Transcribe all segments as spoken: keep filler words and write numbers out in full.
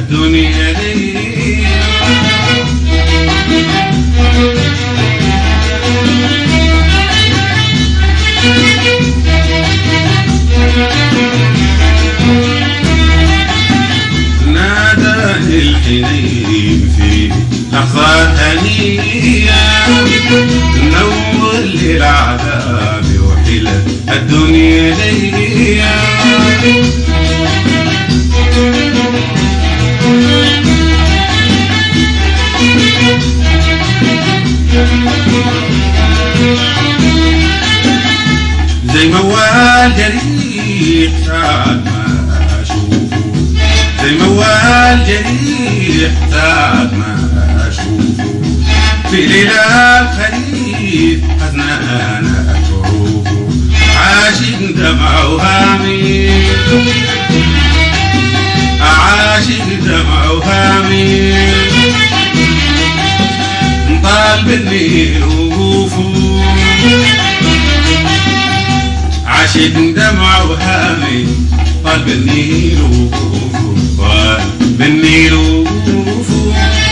الدنيا دي. ناداني الحنين في لحظات هنية نور لي العذاب وحلة الدنيا دي. زي موال جريح ساعة ما أشوفه، زي موال جريح ساعة ما أشوفه، في ليلة الخريف حزنانة حروفه، عاشق دمع وهامي، عاشق دمع وهامي، طال بالنيل وقوفه، عاشق دمع وهامي، طال بالنيل وقوفه، طال بالنيل وقوفه.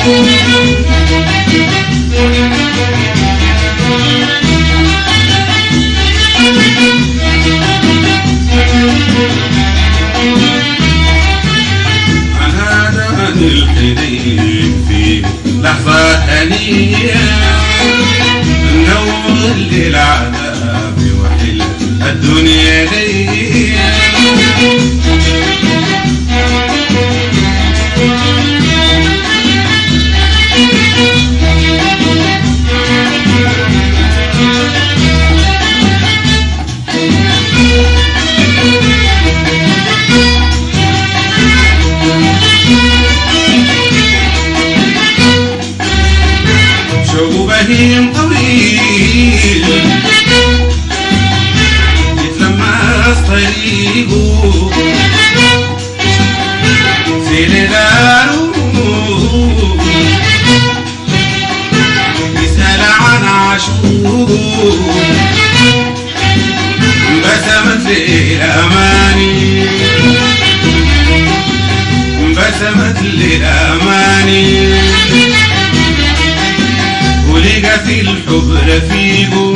ناداني الحنين في لحظات هنية نور لي العذاب وحلة الدنيا دي. شوق بهيم طويل يتلمس طريقه في ليلانه يسأل عن عشوقه، انبسمت لي الأماني، انبسمت لي الأماني، ولقى في الحب رفيقه،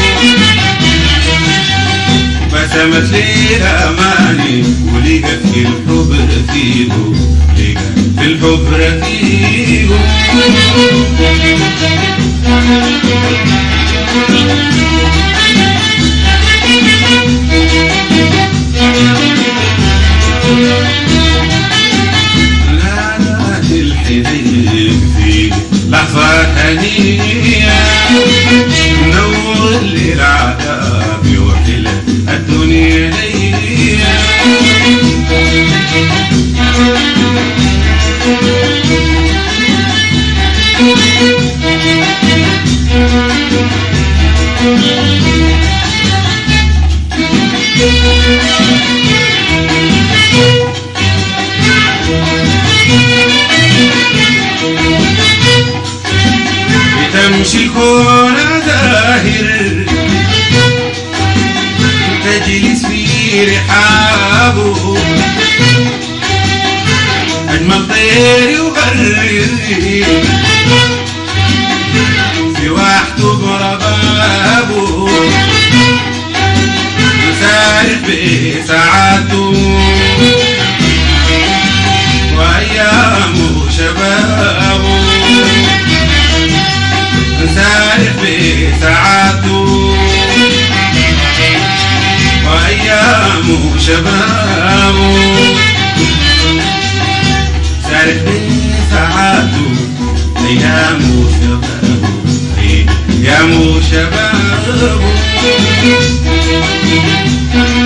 بسمت لي الأماني، ولقى في الحب رفيقه، لقى في الحب رفيقه. ناداني الحنين في لحظات هنية نور لي العذاب وحلة الدنيا دي. تمشي الكون زاهر تجلس في رحابه، أجمل طير يغرد في وحده بربابه، مسارح بسعاده وأيامه شبابه، سارح بسعاده وأيامه شبابه، سارح بسعاده أيامه شبابه، أيامه شبابه.